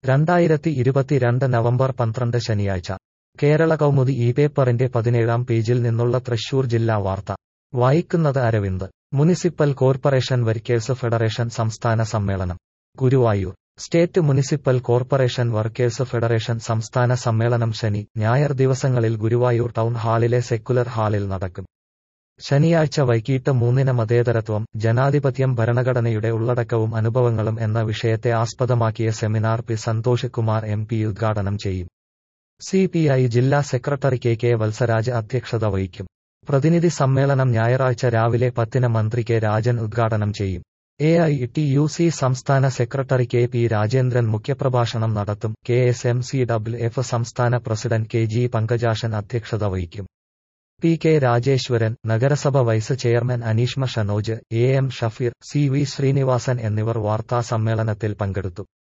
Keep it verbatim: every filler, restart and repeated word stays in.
രണ്ടായിരത്തി ഇരുപത്തിരണ്ട് നവംബർ പന്ത്രണ്ട് ശനിയാഴ്ച കേരള കൗമുദി ഈ പേപ്പറിന്റെ പതിനേഴാം പേജിൽ നിന്നുള്ള തൃശൂർ ജില്ലാ വാർത്ത വായിക്കുന്നത് Aravind. Municipal corporation workers federation സംസ്ഥാന സമ്മേളനം Guruvayur. State municipal corporation workers federation സംസ്ഥാന സമ്മേളനം ശനി, ഞായർ ദിവസങ്ങളിൽ ഗുരുവായൂർ ടൗൺ ഹാളിലെ സെക്കുലർ ഹാളിൽ നടക്കും. ശനിയാഴ്ച വൈകിട്ട് മൂന്നിന് മതേതരത്വം, ജനാധിപത്യം, ഭരണഘടനയുടെ ഉള്ളടക്കവും അനുഭവങ്ങളും എന്ന വിഷയത്തെ ആസ്പദമാക്കിയ seminar P Santhosh Kumar M P ഉദ്ഘാടനം ചെയ്യും. സി പി ഐ ജില്ലാ സെക്രട്ടറി കെ കെ വത്സരാജ് അധ്യക്ഷത വഹിക്കും. പ്രതിനിധി സമ്മേളനം ഞായറാഴ്ച രാവിലെ പത്തിന് മന്ത്രി കെ രാജൻ ഉദ്ഘാടനം ചെയ്യും. A I T U C സംസ്ഥാന സെക്രട്ടറി കെ പി രാജേന്ദ്രൻ മുഖ്യപ്രഭാഷണം നടത്തും. K S M C W F സംസ്ഥാന പ്രസിഡന്റ് കെ ജി പങ്കജാശൻ അധ്യക്ഷത വഹിക്കും. പി കെ രാജേശ്വരൻ, നഗരസഭ vice chairman Anishma Shanoj, A M Shafeer, C V Srinivasan എന്നിവർ വാർത്താ സമ്മേളനത്തിൽ പങ്കെടുത്തു.